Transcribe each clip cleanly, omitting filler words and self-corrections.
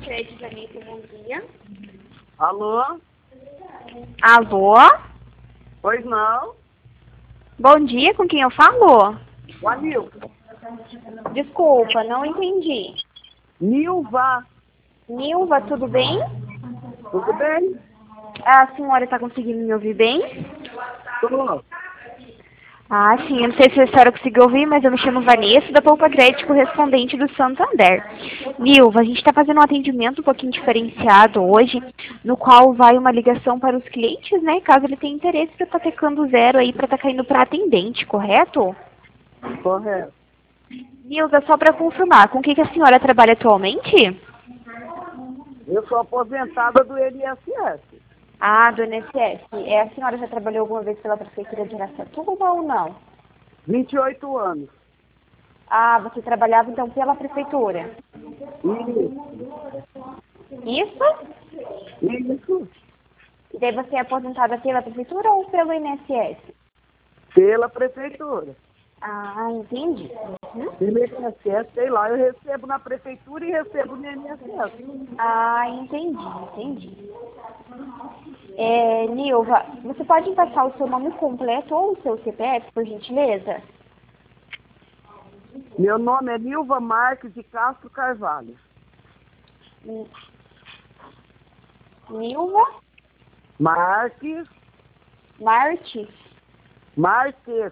Crédito Amigo, bom dia. Alô? Alô? Pois não? Bom dia, com quem eu falo? O Anilva. Desculpa, não entendi. Nilva. Nilva, tudo bem? Tudo bem? A senhora está conseguindo me ouvir bem? Tô. Ah, sim, eu não sei se a senhora conseguiu ouvir, mas eu me chamo Vanessa, da Poupa Crédito, correspondente do Santander. Nilva, a gente está fazendo um atendimento um pouquinho diferenciado hoje, no qual vai uma ligação para os clientes, né? Caso ele tenha interesse para estar tecando zero aí, para estar caindo para atendente, correto? Correto. Nilva, só para confirmar, com o que a senhora trabalha atualmente? Eu sou aposentada do INSS. Ah, do INSS. A senhora já trabalhou alguma vez pela Prefeitura de Araçatuba ou não? 28 anos. Ah, você trabalhava então pela Prefeitura. Isso. Isso? Isso. E daí você é aposentada pela Prefeitura ou pelo INSS? Pela prefeitura. Ah, entendi. Uhum. Pelo INSS, sei lá, eu recebo na prefeitura e recebo no INSS. Ah, entendi. Nilva, você pode passar o seu nome completo ou o seu CPF, por gentileza? Meu nome é Nilva Marques de Castro Carvalho. Nilva Marques. Marques. Marques.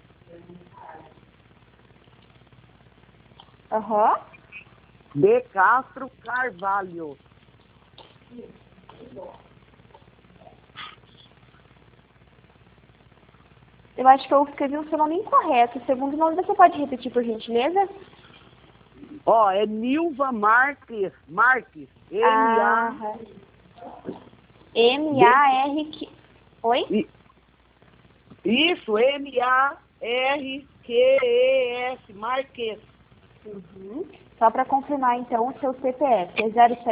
Aham. De Castro Carvalho. Eu acho que eu escrevi o seu nome incorreto. O segundo nome você pode repetir, por gentileza? Ó, é Nilva Marques. Marques. Ah, M-A-R... Oi? Isso, M-A-R-Q-E-S, Marques. Uhum. Só para confirmar, então, o seu CPF é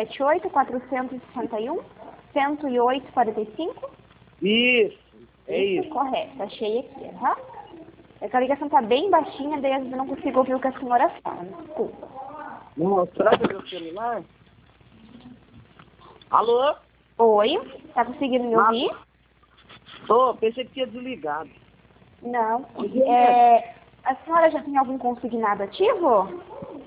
078-461-108-45? Isso, é isso. Correto, achei aqui, tá? É que a ligação tá bem baixinha, daí às vezes eu não consigo ouvir o que a senhora fala, desculpa. Mostrar meu celular? Alô? Oi, tá conseguindo me ouvir? Tô, pensei que tinha desligado. Não. A senhora já tem algum consignado ativo?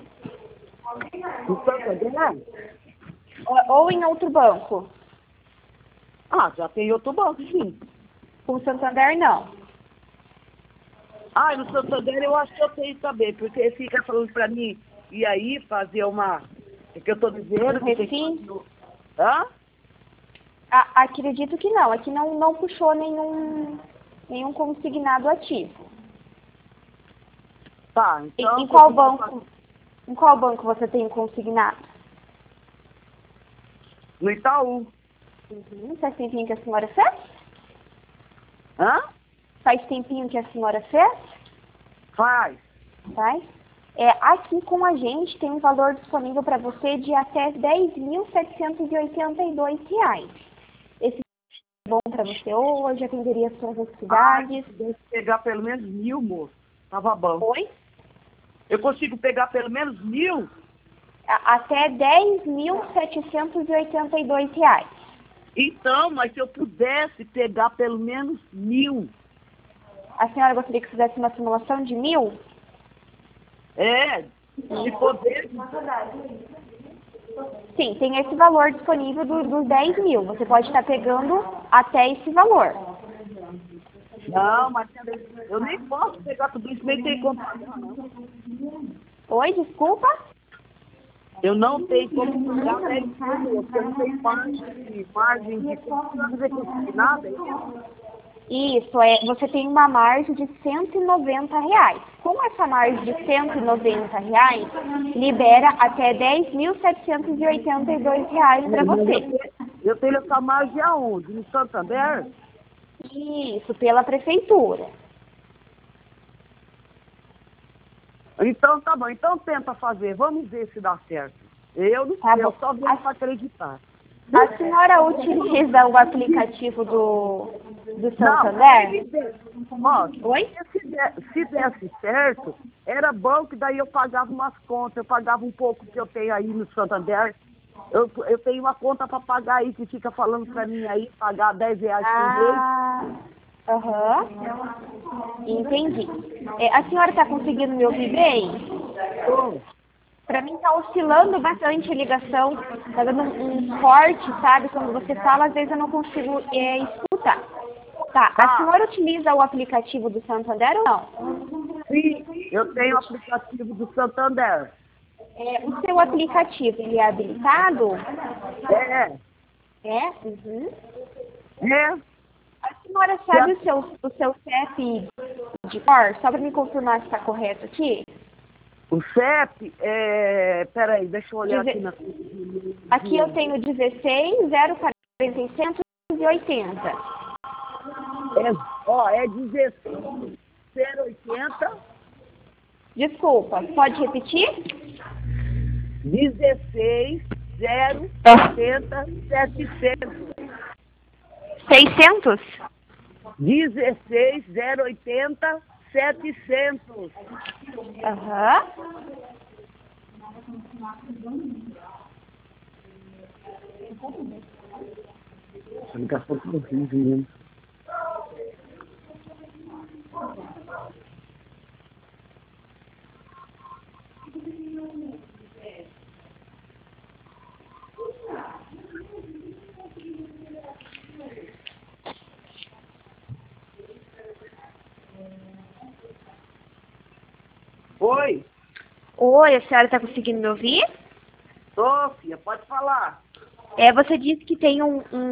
No Santander? Ou em outro banco? Ah, já tem outro banco, sim. Com o Santander, não. Ah, no Santander eu acho que eu tenho também, porque ele fica falando pra mim, e aí fazer uma... É que eu tô dizendo que tem que... Hã? Acredito que não. Aqui não puxou nenhum consignado ativo. Tá, então... Em qual banco? Em qual banco você tem consignado? No Itaú. Faz tempinho que a senhora fez? Hã? Faz tempinho que a senhora fez? Faz. Faz? Aqui com a gente tem um valor disponível para você de até R$ 10.782. Esse é bom para você hoje, atenderia as suas necessidades. Deve pegar pelo menos 1.000, moço. Tava bom. Oi? Eu consigo pegar pelo menos 1.000? Até R$ 10.782. Então, mas se eu pudesse pegar pelo menos 1.000. A senhora gostaria que fizesse uma simulação de 1.000? É, se poder. Sim, tem esse valor disponível dos 10.000. Você pode estar pegando até esse valor. Não, mas eu nem posso pegar tudo isso, nem tem como pagar, não. Oi, desculpa? Eu não tenho como pagar 10 mil, eu não tenho margem de nada. Isso, você tem uma margem de R$ 190. Com essa margem de R$ 190, libera até R$ 10.782 para você. Eu tenho essa margem aonde? No Santander? Isso, pela prefeitura. Então tá bom, então tenta fazer, vamos ver se dá certo. Eu não sei, eu só venho para acreditar. A senhora utiliza o aplicativo do Santander? Não, Oi? Se desse certo, era bom que daí eu pagava umas contas, eu pagava um pouco que eu tenho aí no Santander. Eu tenho uma conta para pagar aí, que fica falando para mim aí, pagar R$10 por mês. Aham. Entendi. A senhora está conseguindo me ouvir bem? Tô. Para mim está oscilando bastante a ligação, está dando um corte, sabe? Quando você fala, às vezes eu não consigo escutar. Tá, a senhora utiliza o aplicativo do Santander ou não? Sim, eu tenho o aplicativo do Santander. O seu aplicativo, ele é habilitado? É. É? Uhum. É. A senhora sabe o seu CEP de cor? Só para me confirmar se está correto aqui. O CEP, peraí, deixa eu olhar aqui na... Aqui eu tenho 16.046.180. É 16.080. Desculpa, pode repetir? 16.080.700. 600? 16.080.700. Aham. Essa ligação tá horrível mesmo. Oi. Oi, a senhora está conseguindo me ouvir? Tô, filha, pode falar. Você disse que tem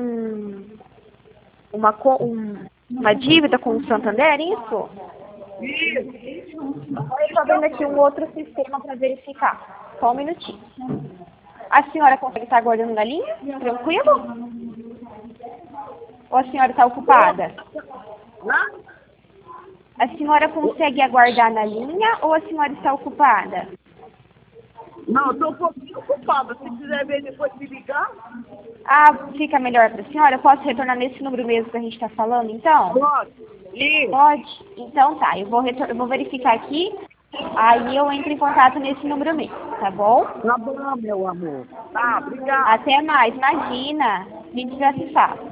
uma dívida com o Santander, é isso? Isso. Eu estou vendo aqui um outro sistema para verificar. Só um minutinho. A senhora consegue estar aguardando na linha? Tranquilo? Ou a senhora está ocupada? Não? A senhora consegue aguardar na linha ou a senhora está ocupada? Não, eu tô um pouquinho ocupada. Se quiser ver depois me ligar, Fica melhor para a senhora? Eu posso retornar nesse número mesmo que a gente está falando, então? pode. Isso. Pode? Então tá, eu vou verificar aqui, aí eu entro em contato nesse número mesmo, tá bom? Tá bom, meu amor. Tá, obrigado. Até mais, imagina, a gente já se fala.